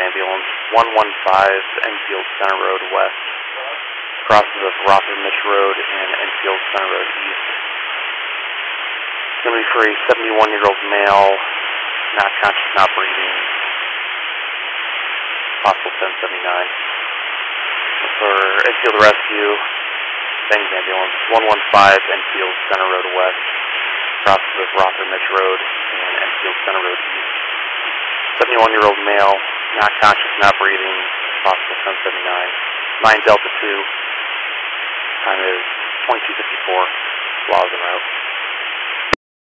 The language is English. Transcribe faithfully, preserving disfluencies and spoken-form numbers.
ambulance, one one five Enfield Center Road West, crosses of Rothermich Road and Enfield Center Road East. It's going to be for a seventy-one-year-old male, not conscious, not breathing, possible ten seventy-nine. For Enfield Rescue, Bangs Ambulance, one one five Enfield Center Road West, crosses of Rothermich Road and Enfield Center Road East. seventy-one-year-old male, not conscious, not breathing, possible ten seventy-nine. nine Delta two, time is twenty-two fifty-four, Laws en route.